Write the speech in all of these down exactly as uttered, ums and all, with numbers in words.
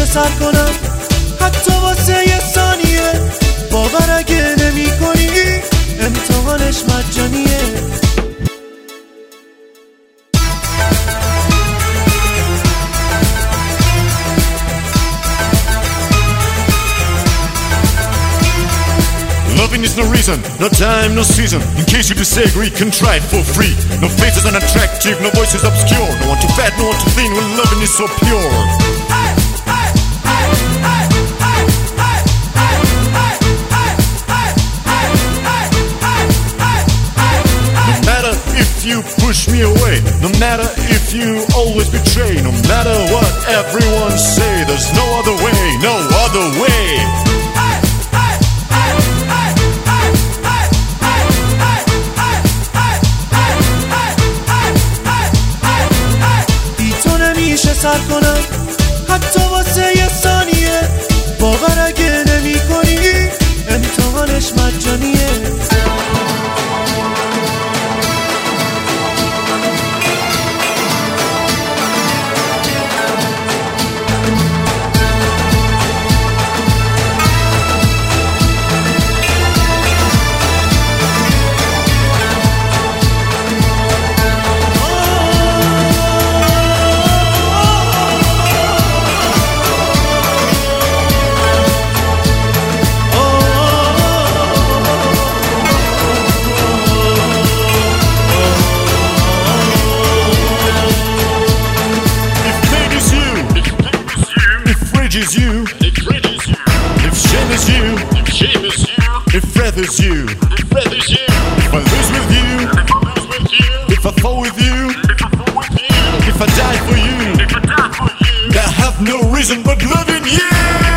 سر کنم حتی واسه یه ثانیه. باور اگه نمی کنی امتحانش مجانیه. Loving is no reason, no time, no season. In case you disagree, can try it for free. No faces unattractive, no voices obscure. No one too fat, no one too thin, when loving is so pure. No matter if you push me away, no matter if you always betray, no matter what everyone say, there's no other way, no other way. سر کنم حتی واسه یه ثانیه. باور اگه نمی کنی امتحانش مجانیه. Is you, if rage is you, if shame is you, if shame is you, if wrath is you, if wrath is you, if I lose with you, if I lose with you, if I fall with you, if I fall with you, if I die for you, if I die for you, I have no reason but loving you.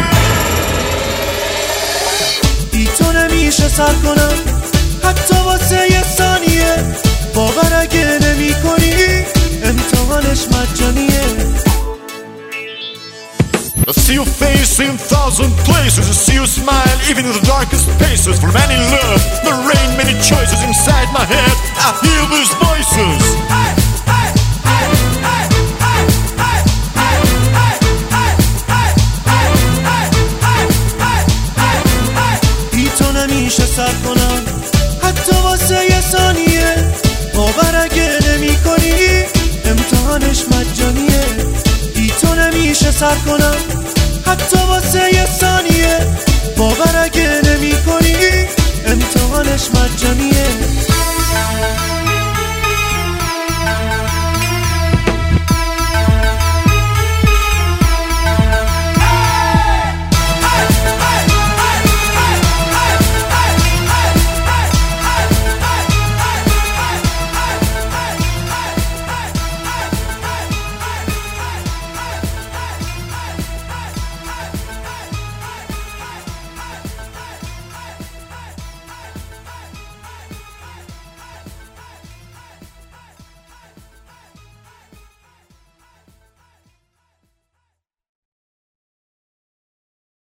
بی تو نمیشه سر کنم حتی واسه یه ثانیه. باور اگه نمی کنی امتحانش مجانیه. I see your face in thousand places. I see you smile even in the darkest spaces. From any love, there ain't many choices. Inside my head, I hear these voices. بی تو نمیشه سر کنم حتی واسه یه ثانیه. باور اگه نمی کنی امتحانش مجانیه. بی تو نمیشه سر کنم حتی واسه یه ثانیه. باور اگه نمی کنی امتحانش مجانیه.